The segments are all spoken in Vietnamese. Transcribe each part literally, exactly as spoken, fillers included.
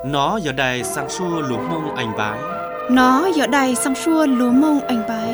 Nó giờ đây sang xua lúa mông anh bái. Nó giờ đây sang xua lúa mông anh bái.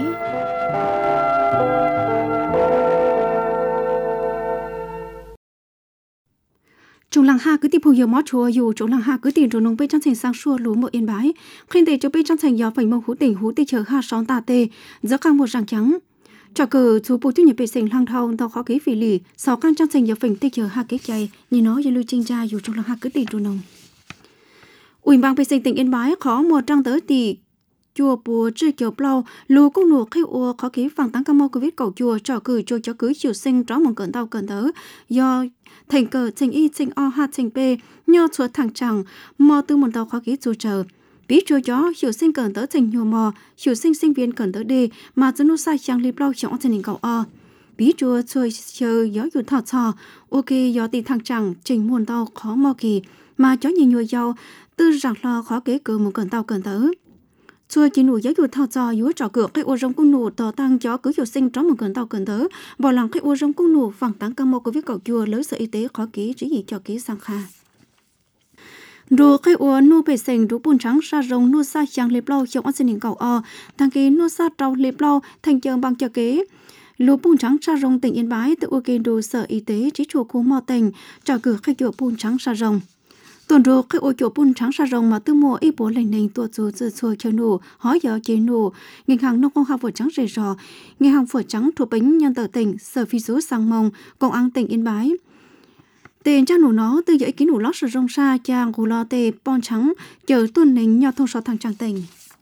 Chúng làng ha cứ tìm hồ giờ mót chùa dù chúng làng ha cứ tìm rồi nông bê trang thành sang xua lúa một yên bái. Khi để cho bê trang thành gió phải mông hú tỉnh hú tê chờ ha sóng tà tê giữa căng một ràng trắng. Cho cờ chú bố chú nhập bê sinh lang thao tao khó kế phỉ lì sáu căn trang thành gió phình tê chờ ha kế chạy như nó như lưu trinh ra dù chúng làng ha cứ tìm rồi nông. Ủy ban bê sinh tỉnh Yên Bái khó một trang tới tỷ chùa bùa chơi kiểu blau lù công nụ khi ua khó ký phẳng tăng cam mô covid cầu chùa trò cử cho cho cứ chiều sinh rõ một cẩn tàu cẩn tớ do thành cờ thành y thành o ha thành p nho chuột thẳng chẳng mò tư một tàu khó ký chùa chờ bí chùa gió chiều sinh cẩn tớ thành nhiều mò chiều sinh sinh viên cẩn tớ đi mà dân nô sai chẳng li blau trọng thành hình cầu o bí chùa chơi chơi gió dù thọ thọ ok gió tì thẳng chẳng trình muôn tàu khó mò kỳ mà chó nhìn nhồi dầu tư rằng lo khó kế cử một cẩn tàu cẩn tớ chùa chỉ nụ giáo dục thao trò yếu trò cửa cái ô rong cung nụ tỏ tăng cho cứ hiệu sinh trong một cẩn tàu cẩn tớ bỏ lòng cái ô rong cung nụ phẳng tăng cam mô của viết cầu chùa lấy sở y tế khó ký chỉ gì cho ký sang kha đồ cái ô nụ bể sành đồ bùn trắng sa rồng nụ sa chàng lệp lau trong ăn sinh cầu o thằng ký nụ sa trâu lệp lau thành trường bằng cho kế lúa bùn trắng sa rồng tỉnh Yên Bái tự ok đồ sở y tế chỉ chùa khu mò tỉnh trò cửa cái chùa bùn trắng sa rồng tuần rồi cái ô chỗ bún trắng sa rồng mà tư mùa ít bố lành nành tuột rồi từ xôi chơi nổ hói giờ chơi nổ ngành hàng nông công hàng phở trắng rề rò ngành hàng phở trắng thuộc bánh nhân tờ tỉnh sở phi số sang mông công an tỉnh Yên Bái tiền trang nổ nó từ dãy kín nổ lót sa rồng sa trang gù lo tê bon trắng chờ tuần nành nhau thông số thằng trang tỉnh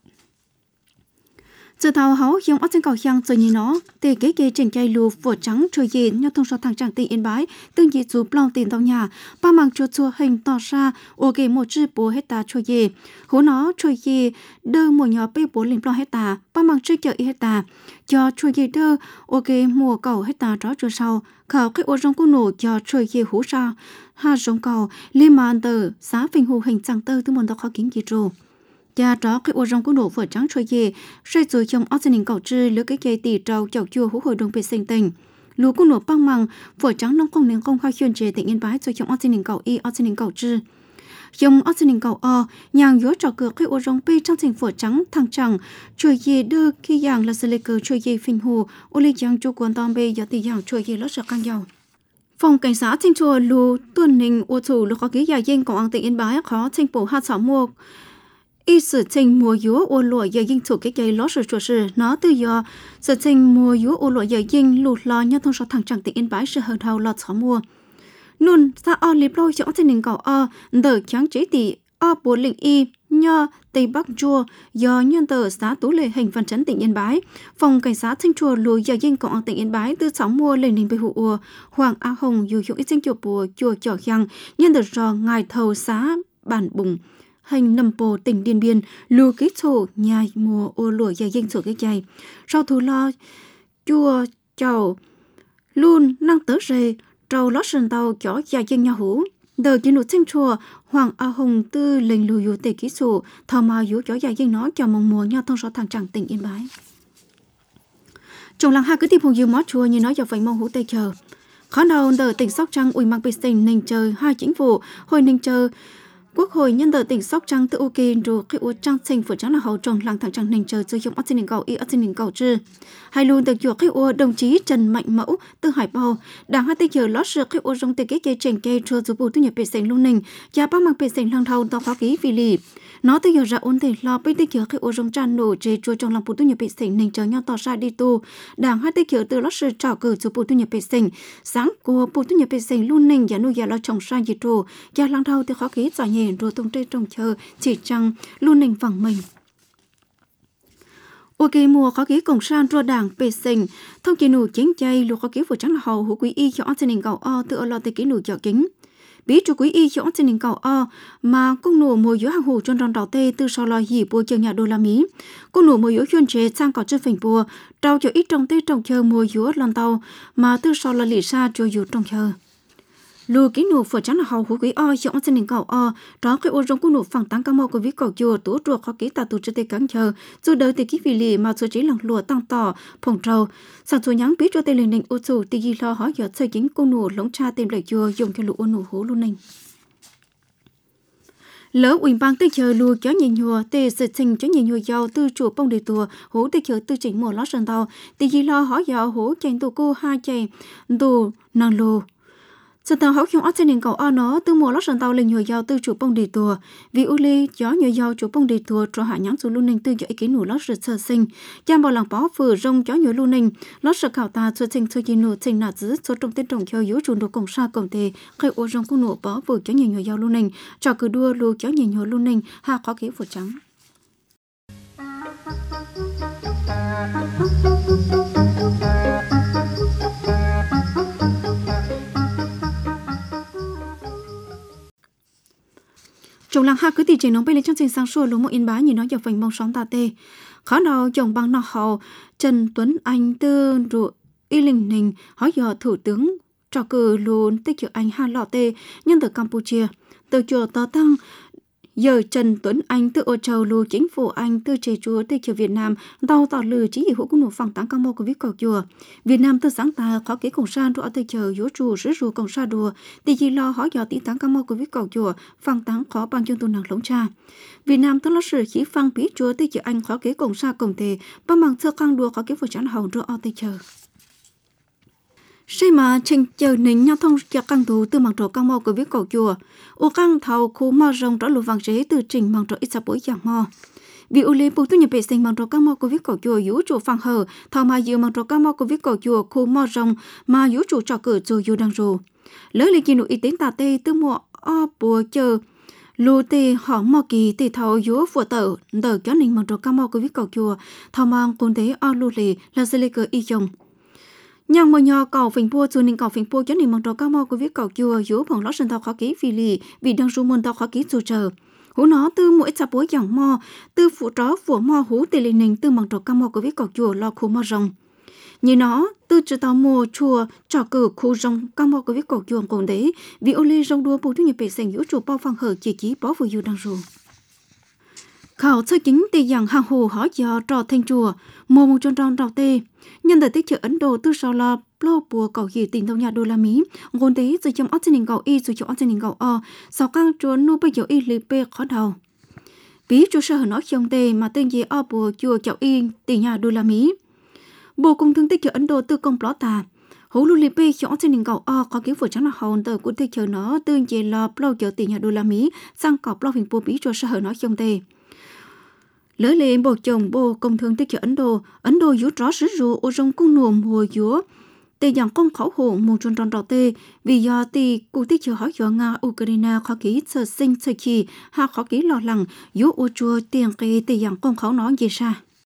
giờ thảo háo hiong ở trên cầu giang rồi nhìn nó tê kế kế chỉnh chay lù phở trắng trời gì nhau thông số thằng trang tỉnh Yên Bái tương dị chú plong tiền tàu nhà ba mảng chua chua hình tỏ ra ok một chữ bố hết ta trời gì hố nó trời gì đơ một nhỏ bê bố lên plong hết ta ba mảng chữ chợ hết ta cho trời gì đơ ok mùa cầu hết ta rõ chua sau khảo cái ô rong cung nổ cho trời gì hú sa ha rong cầu liên màn tờ xã phình hồ hình chẳng tơ từ một tàu khó kính gì rồi cha đó cái ô rong cung nổ phở trắng chơi gì xây rồi trong áo sinh cầu trư lứa cái cây tỉ trâu chậu chua hú hồi đồng bề sinh tình lúa cung nổ băng măng phở trắng nông công nền không khai chuyên chế tỉnh Yên Bái rồi trong áo sinh cầu y áo sinh cầu trư trong áo sinh cầu o nhàng dối trò cửa cái ô rong bê trong thành phở trắng thằng chẳng chơi gì đưa khi giang là sợi cờ chơi gì phình hồ ô lê giang chu quan tom bê giờ tỉ giang chơi gì lót sợ căng dầu phòng cảnh sát thanh chùa lù tuần ninh ô thủ lúa có ký dài danh công an tỉnh Yên Bái khó thành phố hạt sáu mua y sự tình mùa dúa ô lụa giờ dinh thủ cái cây lót rồi chuột rồi nó từ giờ sự tình mùa dúa ô lụa giờ dinh lụt lo nhau thông số thằng chẳng tỉnh Yên Bái sự hờn hào lọt xóa mùa nun ta o liệp lôi cho tình hình cầu o đỡ trắng chế tỷ o bố lĩnh y nho tây bắc chua do nhân tờ xã tú lệ hình văn chấn tỉnh Yên Bái phòng cảnh sát thanh chùa lùi giờ dinh công an tỉnh Yên Bái từ sáu mùa lên hình bề hụ ùa hoàng a hồng dù hiệu ít danh chùa bùa chùa chỏ giang nhân tờ rò ngài thầu xã bản bùng hành nằm bồ tỉnh Điện Biên lù ký thổ nhai mùa ô lụa dài danh sổ cái chạy sau thù lo chua chầu luôn năng tớ rề trâu lót sườn tàu chó dài danh nhà hú đờ chỉ nụ thanh chùa hoàng a hồng tư lệnh lù yu tề ký sổ thò mà yu chó dài danh nó cho mong mùa nhau thông số thằng chẳng tỉnh Yên Bái trong làng hai cứ tìm hồng dương mót chùa như nói giờ phải mong hú tề chờ khó đầu đờ tỉnh Sóc Trăng ủy mang bê sinh ninh chờ hai chính phủ hồi ninh chờ Quốc hội nhân tờ tỉnh Sóc Trăng tự ok rồi cái ô trang trình phở trắng là hậu trồng làng thẳng trăng nền chờ sử dụng ớt xin cầu y ớt xin cầu trừ hai luôn được chuộc cái ô đồng chí Trần Mạnh Mẫu từ Hải Bào đảng hai tây giờ lót sự cái ô trong tây cái cây trình cây cho dù bù thu nhập bề sành luôn nình và ba mặt bề sành làng thầu tàu khó ký vì lì nó từ giờ ra ôn thể lo bên tây giờ cái ô trong tràn nổ chế chua trong làng bù thu nhập bề sành nình chờ nhau tỏ ra đi tu đảng hai tây giờ từ lót sự trào cử cho bù thu nhập bề sành sáng của bù thu nhập bề sành luôn nình và nuôi già lo trồng sang dịch trù và làng thầu từ khó ký giải nhẹ rồi tung tây trồng chờ chỉ trăng luôn nình vẳng mình ok mùa có ký cổng san cho đảng bề sình thông kỳ nụ chính chay lục có ký phụ trắng là hầu hữu quý y cho an sinh cầu o tự lo tới ký nụ chợ kính bí chủ quý y cho an sinh cầu o mà công nụ mùa yếu hàng hồ trong tròn đào tê từ sau lo dì bùa chờ nhà đô la mỹ công nụ mùa yếu chuyên chế sang có chân phình bùa trao cho ít trong tê trồng chờ mùa yếu lon tàu mà từ sau lo lì xa cho yếu trong chờ lù ký nụ phở trắng là hầu hữu quý o cho an sinh cầu o đó cái ô trong cung nụ phẳng tăng cam mô của viết cầu chùa tủ ruột khó ký tà tù cho tê cắn chờ dù đời tê ký vì lì mà số chỉ lòng lùa tăng tỏ phòng trâu sản số nhắn biết cho tê lên nình ô chủ tê ghi lo hỏi giờ xây chính cung nụ lống cha tìm lại chùa dùng cho lũ ô nụ hú luôn nình lỡ ủy ban tư chờ lùi cho nhìn nhùa tê sự trình cho nhìn nhùa giàu tư chủ bông đề tùa hố tư chờ tư chỉnh mùa lót sân tàu tê gì lo hỏi giàu hố chành tù cô hai chành tù nàng lù sân tàu hậu khiêu ớt trên nền cầu o nó từ mùa lót sân tàu lên nhùa giàu tư chủ bông đề tùa vì u lê gió nhùa giàu chủ bông đề tùa cho hạ nhãn số luôn nền tư cho ý kiến nụ lót sờ sờ sinh cha bảo làng bó phử rong gió nhùa luôn nền lót sờ khảo ta cho trình cho gì nụ trình nạt giữ cho trong tên trồng theo yếu chủ đồ cổng sa cổng tề khai ô rong cung nụ bó phử cho nhùa nhùa giàu luôn nền cho cứ đua lù cho nhùa nhùa luôn nền hạ khó kế phù trắng chồng làng ha cứ tỉ chế nóng bay lên trong trình sang sủa lúa một yên bá nhìn nó dọc vành mong sóng tà tê khó nào chồng bằng nọ hậu Trần Tuấn Anh tư rụ y linh ninh hỏi dò thủ tướng trò cử luôn tích chữ anh ha lọ tê nhân từ Campuchia từ chùa tờ tăng giờ Trần Tuấn Anh từ ô châu lù chính phủ Anh từ chế chúa từ chùa Việt Nam đau tỏ lử chỉ hữu cũng nổ phẳng tăng cao mô của viết cầu chùa Việt Nam từ sáng ta khó kế cổng sa đua từ chờ yếu chủ rứ rù cổng sa đùa thì chỉ lo hỏi dò tí tăng cao mô của viết cầu chùa phẳng tăng khó bằng chân tu nàng lống cha Việt Nam từ lo sử chỉ phẳng bí chúa từ chùa Anh khó kế cổng sa cổng tề bằng bằng thưa khang đùa khó kế phụ chán hầu đua ở từ chờ xây mà trình chờ nính nhau thông cho căng thú từ mạng trổ căng mò của viết cầu chùa ô căng thầu khu mò rồng rõ lụa vàng rế từ trình mạng trổ ít sa bối giảng mò vì ô lê bù tu nhập bệ sinh mạng trổ căng mò của viết cầu chùa yếu chủ phẳng hở thầu mà dự mạng trổ căng mò của viết cầu chùa khu mò rồng mà yếu chủ trò cử rồi yếu đang rù lỡ lý kỳ nụ y tế tà tê từ mùa o bùa chờ lù tê họ mò kỳ tê thầu yếu phùa tờ tờ cho nính mạng trổ căng mò của viết cầu chùa thầu mang côn tế o lù lì là dê lê cờ y chồng nhang mờ nhò cầu phình pua chu ninh cầu phình pua cho nên mong trò cao mò của viết cầu chùa yếu phòng lót sân thao khó ký phi lì vì đang ru môn thao khó ký chu chờ hú nó từ mỗi chập bối giảng mò từ phụ tró phủ mò hú tê linh ninh từ mong trò cao mò của viết cầu chùa lo khu mò rồng như nó từ chữ tàu mùa chùa trò cử khu rồng cao mò của viết cầu chùa còn đấy vì ô ly rồng đua bù thu nhập bể sành yếu chủ bao phẳng hở chỉ chỉ bó vừa yêu đang ru khảo sơ chính tê giảng hàng hồ hỏi giờ trò thanh chùa mùa một tròn tròn đầu tê nhân thời tiết chợ Ấn Độ từ sau là plo bùa cầu gì tiền đồng nhà đô la Mỹ ngôn tế rồi trong Australia cầu y rồi trong Australia cầu o sau căng chùa nô bây giờ y lì bê khó đầu bí chùa sơ nói trong tê mà tên gì o bùa chùa chậu y tiền nhà đô la Mỹ bùa cùng thương tích chợ Ấn Độ từ công plot tà hố lù lì bê trong Australia cầu o có kiến phủ trắng là hồn tờ của tích chợ nó tương gì là plo chợ tiền nhà đô la Mỹ sang cọp plo hình bùa bí chùa sơ nói trong tê lỡ lên bộ chồng bộ công thương tích chợ Ấn Độ Ấn Độ yếu rõ sử dụng ô rong cung nùm mùa yếu tê dạng công khẩu hộ mùa tròn tròn đỏ tê vì do tì cụ tích chợ hỏi do Nga Ukraine khó ký sở sinh sở chi hạ khó ký lo lắng yếu ô chùa tiền kỳ tê dạng công khẩu nó gì xa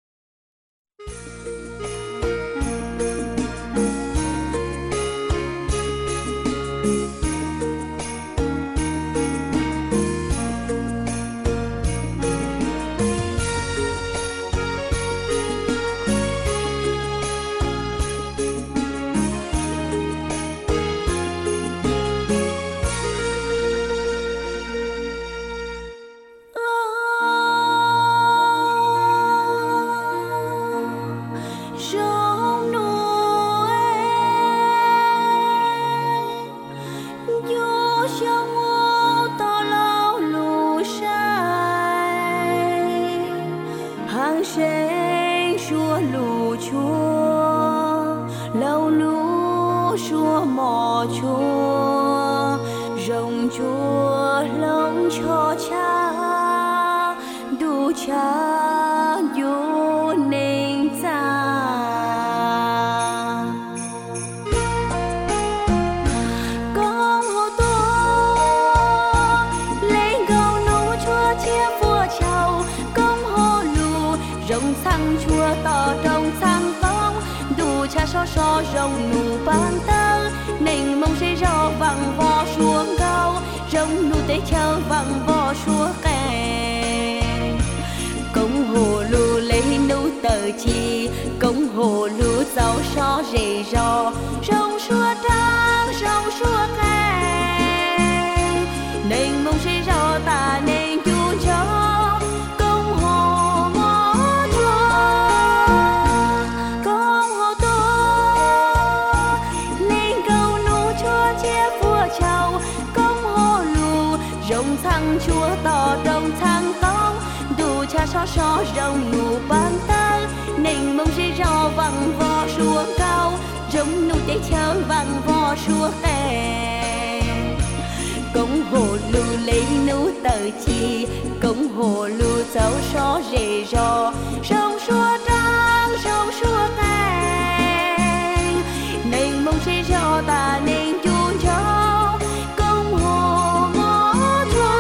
so rồng nụ ban tơ nền mông sẽ rò vàng vò xuống cao rồng nụ tế chờ vàng vò xuống kè công hồ lù lấy nụ tờ chi công hồ lù giàu so rề rò rồng xua trăng rồng xua kè nền mông sẽ rò ta nên chu cho chúa to xó xó rồng nụ bàn tơ nền mông sẽ rò văng vò xuống cao rồng nụ để chờ văng vò xuống kè công hồ lù lấy nụ tờ chi công hồ lù cháu xó rề rò sông xua trăng sông xua kè nền mông sẽ rò ta nên chuông cho công hồ ngó cho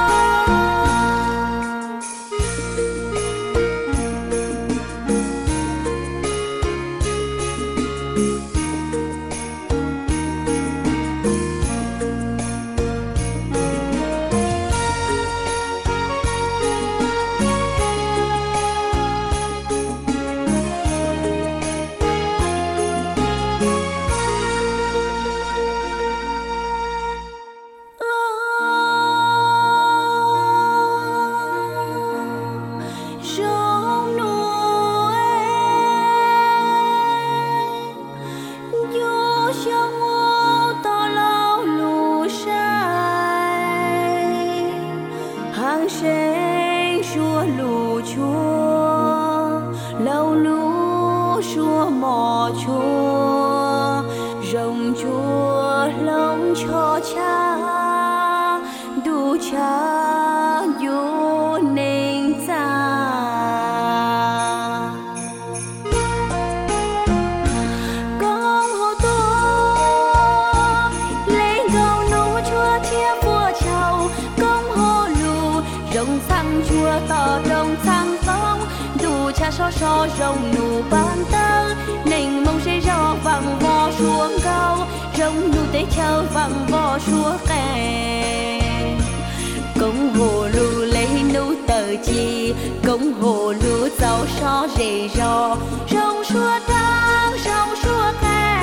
sen xua lù chua lâu lú xua mò chua rồng chua lông cho cha đu cha vô nên cha con hồ tô lên cầu nú chua chia vua chầu công hồ lù rồng sang chua tỏ rồng sang tông đủ cha so so rồng nụ bàn tơ nền mông sẽ rò văng vò xuống cao rồng nụ tế chờ văng vò xuống kè công hồ lù lấy nụ tờ chi công hồ lù giàu so rề rò rồng xua trăng rồng xua kè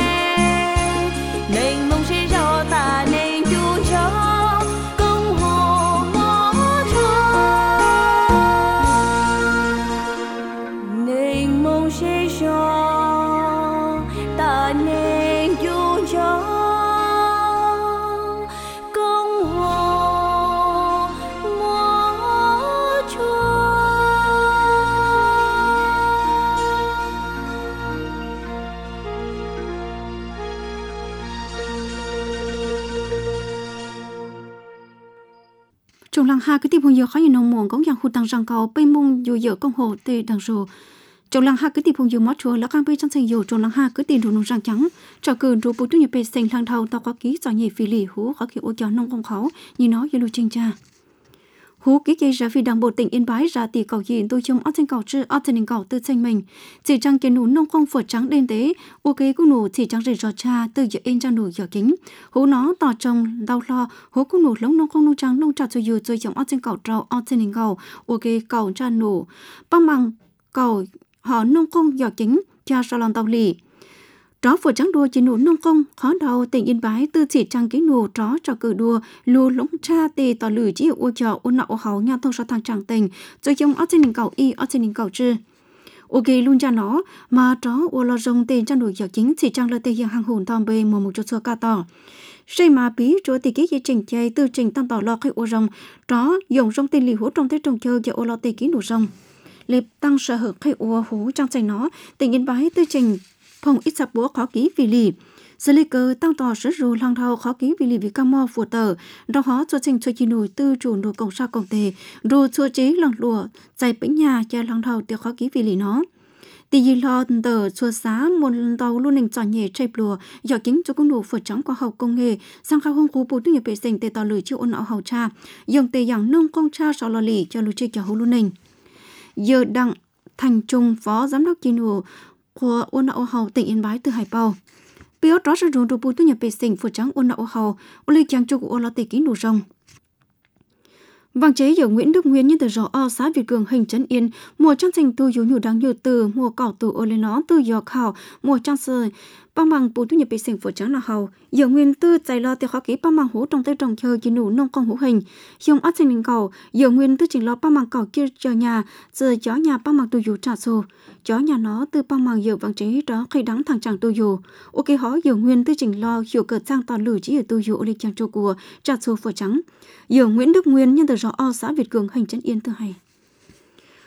nền mông sẽ rò ta nên chu cho công hồ ngó cho nền mông sẽ rò ta nên chu cho công hồ ngó cho Trong làng ha cái tìm hùng dừa khó như nông muộn cũng dạng khu tăng răng cầu bay mông dù dừa công hồ tê đằng rồ trong làng ha cái tìm hùng dừa mót chùa là cam bay trong sành dừa trong làng ha cái tìm đồ nông răng trắng trò cừ đồ bút tu nhập bê sành làng thầu tao có ký cho nhị phi lì hú khó kiểu ô cho nông công khẩu như nó như lưu trình cha hú ký cây ra phi đảng bộ tỉnh Yên Bái ra tỷ cầu diện tôi trông ở trên cầu chữ ở trên cầu tư tranh mình chỉ trang kiến nụ nông công phở trắng đen tế ok của nụ chỉ trang rể rò cha từ giờ in trang nụ giờ kính hú nó tỏ trông đau lo hú của nụ lông nông công nông trang nông trà cho dù tôi trông ở trên cầu trâu ở trên cầu ok cầu cha nụ băng bằng cầu họ nông công giờ kính cha sao lòng tàu lì Chó phở trắng đua chỉ nụ nông công khó đầu tỉnh Yên Bái tư chỉ trang ký nụ chó cho cử đua lù lũng cha tì tỏ lử chỉ ô trò ô nọ ô hậu nhau thông so thang trang tình rồi trong ở trên đỉnh cầu y ở trên đỉnh cầu chư ok luôn cha nó mà chó ô lo rong tên trang nụ giờ chính chỉ trang là tê hiện hàng hồn thom bê mùa một chút xưa ca tỏ xây mà bí chúa tì ký dây trình chơi tư trình tăng tỏ lo khi ô rong chó dùng rong tên lì hú trong thế trồng chơi cho ô lo tê ký nụ rong lệp tăng sở hữu khi ô hú trang dành nó tỉnh Yên Bái tư trình phong ít sắp búa khó ký vì lì xử lý cơ tăng tỏ sử dụng lang thao khó ký vì lì vì cam mò phù tờ đó họ cho trình cho chi nổi tư chủ nổi công sa công tề rồi cho chế lòng lụa dạy bánh nhà cho lang thao tiêu khó ký vì lì nó tì gì lo tờ chùa xá một tàu luôn hình chọn nhẹ chạy lùa dọ kính cho công nổ phở trắng qua học công nghệ sang khao không cú bố tư nhập vệ sinh tê tàu lưỡi chịu ôn ảo hậu cha dùng tê dạng nông công cha sọ lò lì cho lũ chơi cho hậu luôn hình giờ đặng thành trung phó giám đốc chi nổ của ôn ảo hậu tỉnh Yên Bái từ Hải Bào biểu đó sử dụng đồ bố tư nhập vệ sinh phở trắng ôn ảo hậu ôn lấy trang cho của ôn lo tê kín đủ rồng vàng chế giờ Nguyễn Đức Nguyên nhân từ rõ o xã Việt Cường hình trấn Yên mùa trang trình tu dấu nhiều đáng nhiều từ mùa cỏ từ ô lên nó từ giò khảo mùa trang sơi bằng bằng bố tu nhập vệ sinh phở trắng là hầu giờ Nguyên tư chạy lo tiêu khó ký bằng bằng hố trong tay trồng chơi chỉ nụ nông công hữu hình dùng áp trình cầu giờ Nguyên tư chỉnh lo bằng bằng cầu kia cho nhà giờ chó nhà bằng bằng tu dấu trả sổ chó nhà nó từ bằng bằng giờ vàng chế đó khi đắng thằng chàng tu dấu ok họ giờ Nguyên tư chỉnh lo hiểu cờ sang toàn lử chỉ ở tu dấu lên trang châu của trả sổ phở trắng giờ Nguyễn Đức Nguyên nhân từ rõ o xã Việt Cường hình trấn Yên từ hay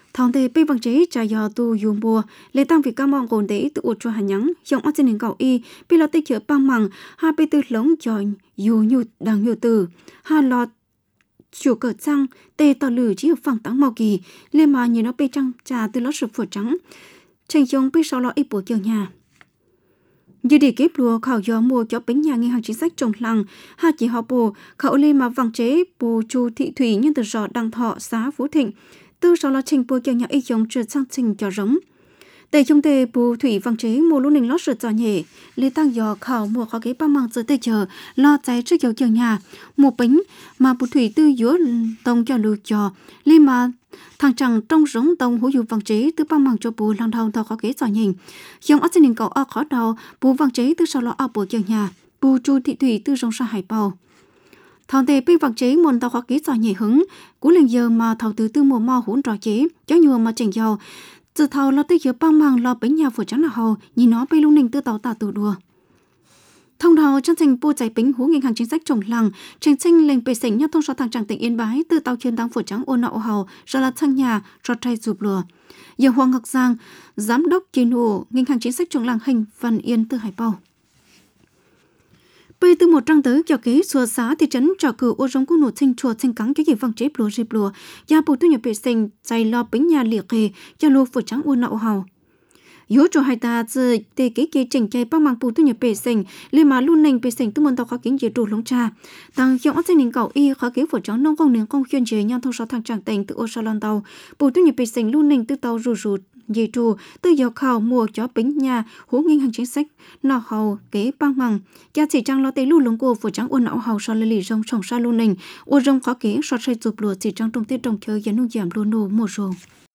thằng tề bị bằng chế trả giờ tu dùng bùa lệ tăng vì cam mong gồn để tự cho hành nhắn dòng ở trên nền cầu y bị lo tích chữa băng măng ha bị tư lống cho dù nhiều đằng nhiều từ ha lo chủ cờ trăng tề tỏ lử chỉ hợp phẳng tăng màu kỳ lên mà nhìn nó bị trăng trà từ lót sụp phổi trắng tranh dòng bị sau lo ít bộ kiểu nhà như đi kiếp lùa khảo gió mua cho bánh nhà ngân hàng chính sách trồng lăng ha chỉ họ bồ khảo lên mà vàng chế bồ chu thị thủy nhân từ giò đăng thọ xã Phú Thịnh từ sau lo trình bồ kiểu nhà y dòng trượt sang trình cho giống tề trong tề bồ thủy vàng chế mua lúc nình lót sượt giò nhẹ lê tăng giò khảo mua khó cái ba mang giờ tề chờ lo cháy trước kiểu kiểu nhà một bánh mà bồ thủy tư dúa tông cho lù cho lên mà thằng chàng trong giống tông hữu dụng vàng chế từ ba mang cho bồ lang thao thao khó cái giò nhìn dòng ở trên nền cầu ở khó đầu bồ vàng chế từ sau lo ở bồ kiểu nhà bồ chu thị thủy từ dòng sa hải bầu thằng tề bị vàng chế môn tao khó kỹ giỏi nhảy hứng cú liền giờ mà thầu từ tư mùa mò hỗn trò chế cháu nhùa mà chỉnh giàu từ thầu lo tới giờ băng mang lo bánh nhà phủ trắng là hầu nhìn nó bay lung ninh tư tàu tả tù đùa thông đầu chân thành bu giải bánh hú ngành hàng chính sách trồng làng tranh tranh lên bề sảnh nhau thông số thằng chẳng tỉnh Yên Bái từ tàu chuyên tăng phủ trắng ôn nậu hầu rồi là thăng nhà rồi trai rụp lùa giờ Hoàng Ngọc Giang giám đốc chuyên hộ ngành hàng chính sách trồng làng hình Văn Yên từ Hải Bầu bây từ một trang tới cho kế xua xá thị trấn trò cử ô rong cung nổ sinh chùa sinh cắn cái gì văng chế lúa dịp lúa gia bù tu nhập vệ sinh dày lo bánh nhà liệt kề cho lúa phủ trắng uôn nậu hầu yếu cho hai ta từ tê kế kế chỉnh chạy băng mang bù tu nhập vệ sinh lên mà luôn nành vệ sinh tu môn tàu khó kiến dễ đủ lông trà tăng hiệu áp sinh cầu y khó kế phủ trắng nông công nền công khuyên chế nhau thông số thằng tràng tỉnh từ ô salon tàu bù tu nhập vệ sinh luôn nành từ tàu rù rù dì trù từ giờ khảo mua cho bánh nhà hú ngân hàng chính sách nọ hầu kế băng măng gia chỉ trang lo tê lưu lông cô phủ trắng uốn não hầu so lì rong trồng sa luôn nình uốn rong khó kế so xây chụp lúa chỉ trang trong tiết trồng chơi giá nông giảm luôn nô mùa rồ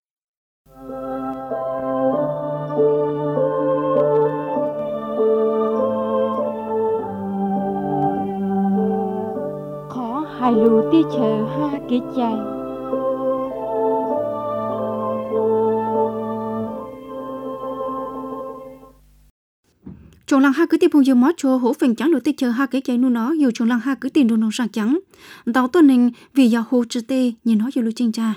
khó hai lù tia chờ ha kế chạy trồng lăng ha cứ tìm phong dương mót cho hổ phình trắng lúa tê chờ ha cái chạy nu nó dù trồng lăng ha cứ tìm đồ nông sản trắng tàu tuần ninh vì giờ hồ chữ tê nhìn nó dù lưu trinh cha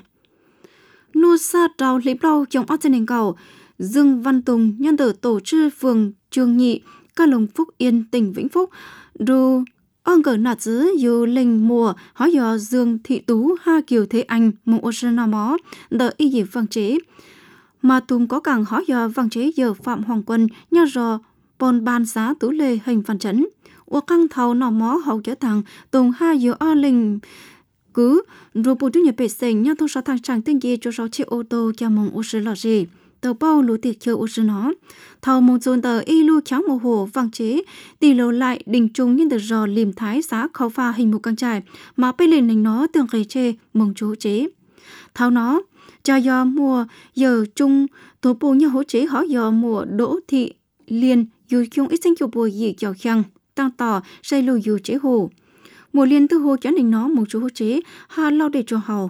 nu sa trào lý bao trồng ớt trên nền cầu Dương Văn Tùng nhân tử tổ chức phường Trường Nhị ca Long Phúc Yên tỉnh Vĩnh Phúc dù ông cờ nạt giữ dù linh mùa hỏi giờ Dương Thị Tú ha Kiều Thế Anh một ô sơn nào mó đợi y dịp vang chế mà Tùng có càng hỏi giờ vang chế giờ Phạm Hoàng Quân nhờ rò bồn ban giá Tú Lê hình phản chấn ô căng thầu nọ mó hậu trở thằng Tùng ha giờ o linh cứ rồi bộ tu nhập bể sinh nhau thông số thằng chẳng tên gì cho sáu chiếc ô tô cho mong ô sơn là gì tàu bao lúa tiệc chơi ô sơn nó thầu mong dồn tờ y lưu cháu mồ hồ vang chế tỷ lệ lại đình trung nhân được rò liềm thái giá khâu pha hình một căng trải mà bây lên nành nó tương gây chê mong chú chế thầu nó cho do mùa giờ trung tổ bộ nhau hỗ chế họ giờ mùa đỗ thị liên dù chung ít sinh chụp bùa gì chào khăn tăng tỏ xây lùi dù chế hồ mùa liên tư hồ cho nên nó một chú hỗ chế hà lao để cho hầu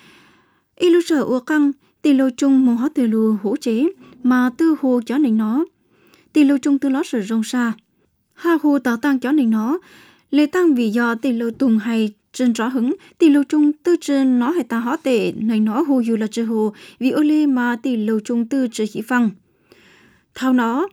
y lưu sở ua căng tỷ lô chung một hót từ lù hỗ chế mà tư hồ cho nên nó tỷ lô chung tư lót sở rong xa hà hồ tạo tăng cho nên nó lệ tăng vì do tỷ lô tùng hay trên rõ hứng tỷ lô chung tư trên nó hay ta hót tệ nên nó hồ dù là chữ hồ vì ô lê mà tỷ lô chung tư chữ chỉ phăng thao nó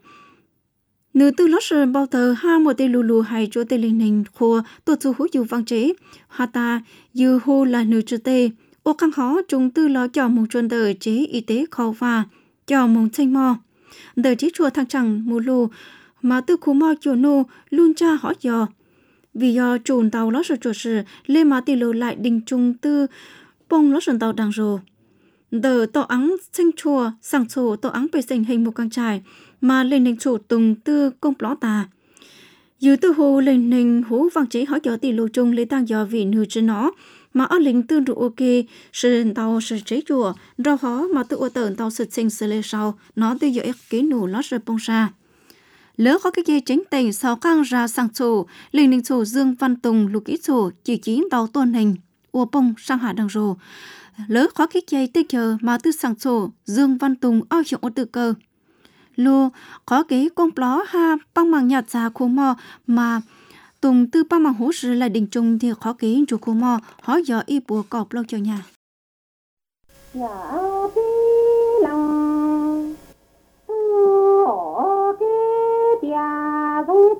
nửa tư lót sơn bao tờ ha một tê lù lù hay chỗ tê linh hình khô tổ chức hữu dụng vang chế ha ta dư hô là nửa chữ tê ô căng hó chúng tư lo cho mong chuồn tờ chế y tế khâu và cho mong tranh mò tờ chế chùa thằng chẳng mù lù mà tư khu mò chùa nô luôn cha hỏi dò vì do trùn tàu lót sơn chùa sử lên mà tê lù lại đình trung tư bông lót sơn tàu đằng rồ tờ tàu ắng tranh chùa sẵn sổ tàu ắng bề sinh hình một căng trải mà lên nền chủ tùng tư công ló tà dưới tư hồ lên nền hú vang chế hỏi cho tỷ lô chung lấy tăng do vị nữ trên nó mà ở lính tư rượu ok sự tàu sự chế chùa rau hó mà tự ô tờn tàu sự sinh sự lê sau nó tư dõi kế nụ lót rơi bông ra lỡ có cái dây chính tình sau căng ra sang chủ lên nền chủ Dương Văn Tùng lục ý chủ chỉ chín tàu tuần hình ô bông sang hạ đằng rồ lỡ có cái dây tích chờ mà tư sang chủ Dương Văn Tùng ao hiệu ô tự cơ lô có cái con pló ha băng màng nhạt ra khu mò mà tùng tư băng màng hỗ sự là đình trung thì khó cái chủ khu mò hỏi giờ y bùa cọp lâu cho nhà nhà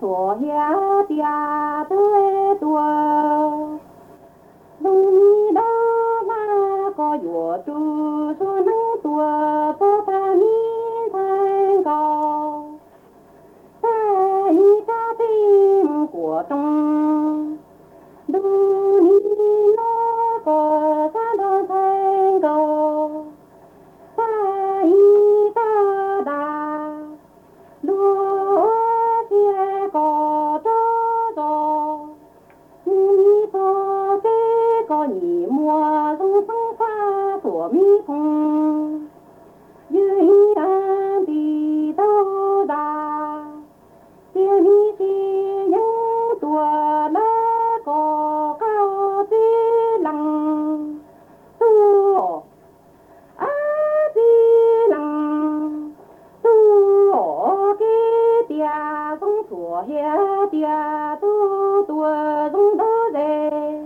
所下家对多，农民的那个月主所能多做的民才高，在一家兵国中，农民那个山头才高，在一个大路。có cho cho mi cho cái có nhị mùa sông sông pha của mi phong dưới an đi đâu đà kia mi chi những tua lá có cao chi lăng tu a chi lăng tu cái tia sông sủa hè tia tu tua sông đỡ dê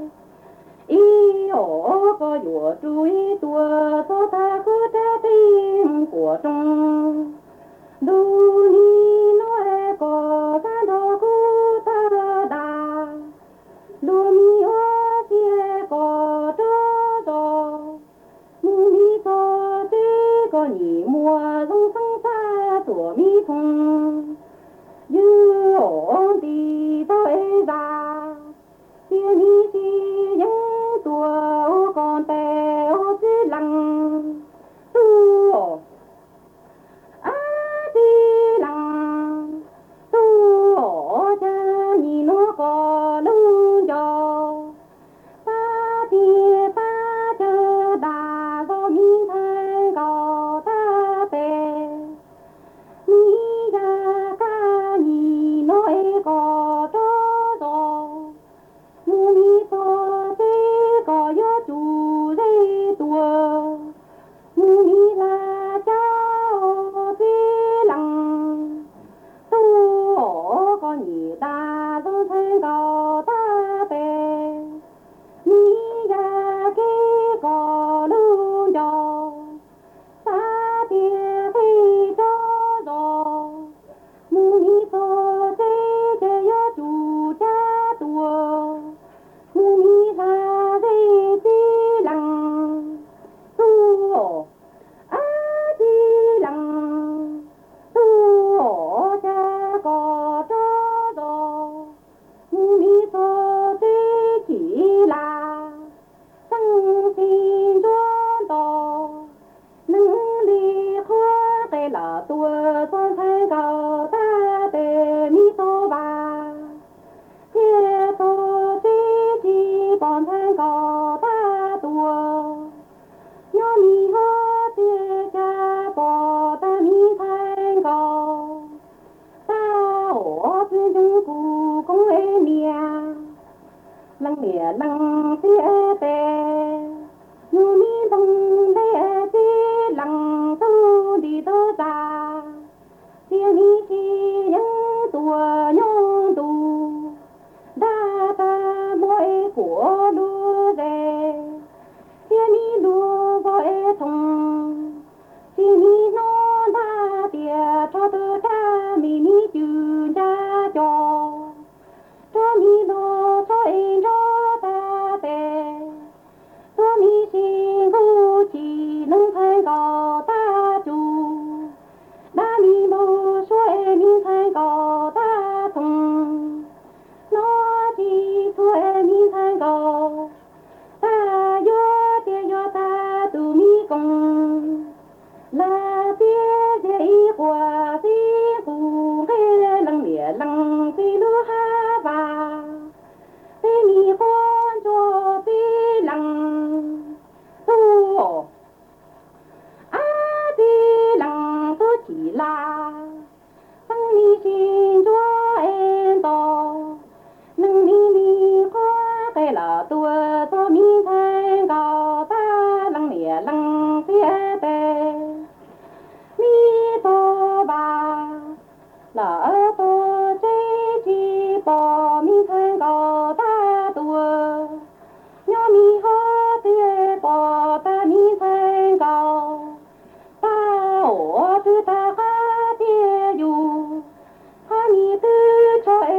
ý ổ có dùa chuối tua số ta cứ trái tim của trong đu ni nói có san đồ cu ta đà đu mi hoa chia có trơ giò mu mi so tí có nhị mùa sông sông xa của mi phong như ổn thì tôi ra kia mi chi những tua con tè ô chi lăng tu a chi lăng tu cha nhị nó có lưng cho ta tia ta chờ đà do mi thay có ta tè mi ga ca nhị nói có cho giò mu mi so thế có gió chủ dây tua mu mi là cháu thế lăng tu ổ có nhị ta do thay có ta tè mi ga cái có lưng cho ta tia phi cho giò mu mi so thế che gió chủ cha tua mu mi sa dây chi lăng tu a chi lăng tu cha có cho giò mu mi so thế chỉ là tăng xin cho to nâng ly khoa tê là tua son thay cầu ta tê mi so ba kia to tí chi bọn thay cầu ta tua nhớ mi hơ tia cha bỏ ta mi thay cầu ta ổ tư dung cụ công ê mìa lăng mìa lăng tia tê như mi bông đê tí lăng tu đi tơ ra tia mi chi những tua nhông tù đa ta mỗi của đua về tia mi đua gọi thông tia mi nó đa tia cho tơ cha mi mi chư cha cho cho mi lo cho em cho ta tè cho mi xin cô chỉ nâng thay gò ta chủ đã mi mô số em mi thay gò ta thùng nó chỉ số em mi thay gò ta yo tia yo ta tu mi công là tia dễ qua si phù cái lăng mía lăng si lu ha va si mi con cho si lăng tu a si lăng tu chỉ là tăng mi xin cho em to nâng mi mi khoa cái là tua cho mi thay gò ta lăng mía lăng si tê mi to ba là to chế chi bỏ mi thay gò ta tua nhớ mi hơ tia bỏ ta mi thay gò ta ổ tư ta ha tia dù ha mi tư cho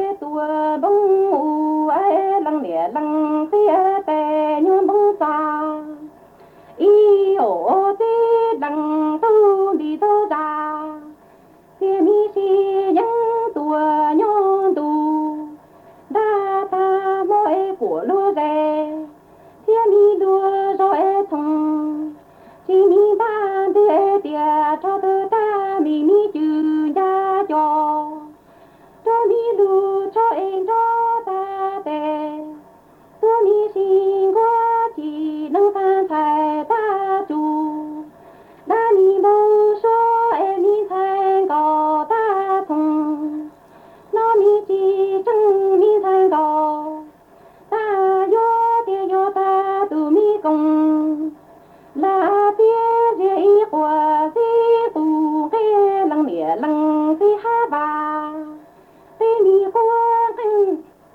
lu cho em cho ta tè tôi mi xin qua chỉ nâng phan thải ta chủ đã mi bông số em mi thành có ta thùng nó mi chỉ chân mi thành có ta yo tia yo ta tu mi công là tia dễ qua dễ tu cái lăng mía lăng dễ ha ba dễ mi qua kinh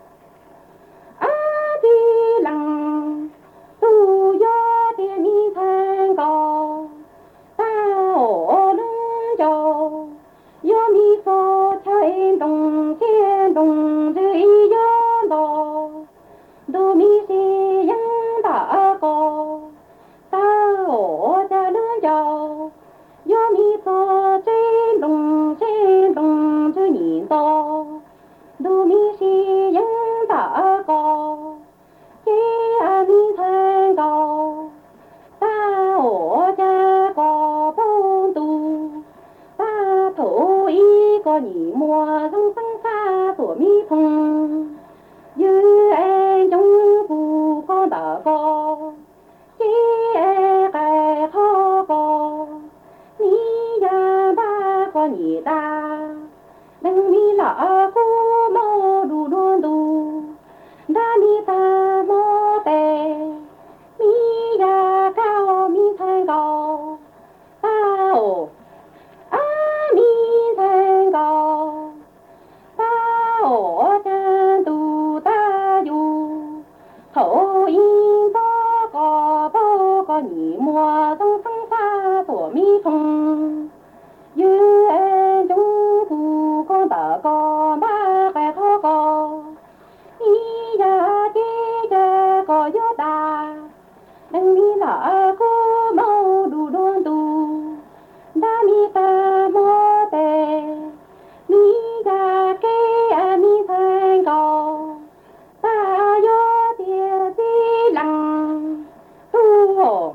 a đi lăng tu yo tia mi thành có ta ở lưng cho yo mi so chạy đồng thiên đồng dễ yo đó đồ mi si yang ta có ta ở cha lưng cho yo mi so trên đồng trên đồng chữ nhìn to đồ mi si yang ta có chế a mi thành có ta ở cha có bông tu ta thổ ý có nhị mùa rong rong xa của mi phong như em trong phù con đã có chỉ em cái khó có mi ya ba con nhị ta đừng mi lỡ cô mô đủ đôn đủ đã mi ta mô tè mi ya cao mi thành cao ta ồ a mi thành cao ta ồ chân tu ta du thổ yên có có bao có nhị mùa trong sông xa tổ mi phong như em trong phù con đã có ba cái khó có ý ya chi ya có yo ta đừng mi lỡ cô mâu đủ đôn tu đã mi ta mô tè mi ya kê a mi thành cầu ta yo tia ti lăng tu hồ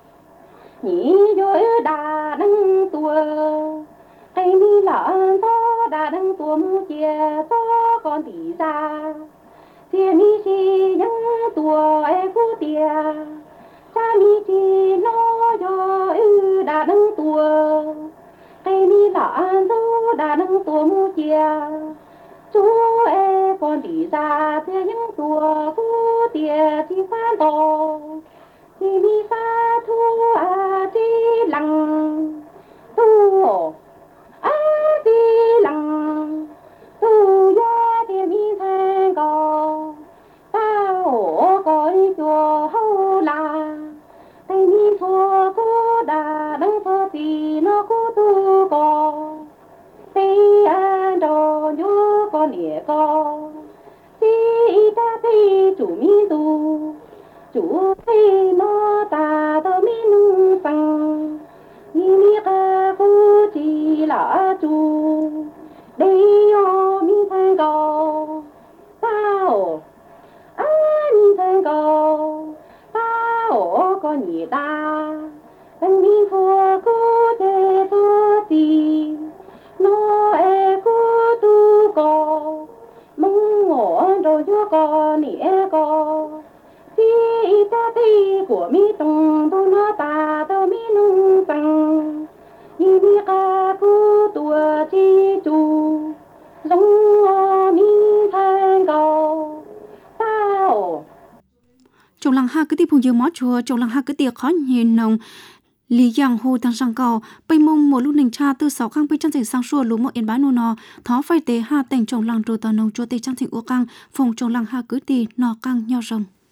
nhị yo đà đăng tua hay mi lỡ to đà đăng tua mu chia to con tỷ ra tia mi si yang tua e cu tia cha mi chi no yo ư đà đăng tua hay mi lỡ to đà đăng tua mu chia chú e con tỷ ra tia yang tua cu tia chi phan to chi mi sa thu a chi lăng tu a chi lăng tu ya tia mi thành có ta ổ coi chùa hậu là tay mi thua cô đà đăng thơ thì nó cô tu có tây an đồ nhớ con nhẹ có ti ta ti chủ mi tu chủ ti nó ta tơ mi nung sang ni mi ca cô chỉ là chủ đây yo mi thành cầu tao a mi thành cầu tao có nhị ta anh mi thua cô thế thua gì nó e cô tu có mong ngõ rồi cho có nè có chi ta ti của mi tung tu nó ta tao mi nung sang như mi ca cô tua chi chu giống mi thành cầu tao trong làng ha cứ tiếp phùng dương mó chùa trong làng ha cứ tiệc khó nhìn nồng lý giang hồ thằng sang cầu bay mông một lúc nình cha từ sáu khang bay chân thành sang xua lúa một yên bá nô nò thó phai tế ha thành trong làng rồi tàu nông chua tê chân thành u cang phòng trong làng ha cứ tì nò cang nho rồng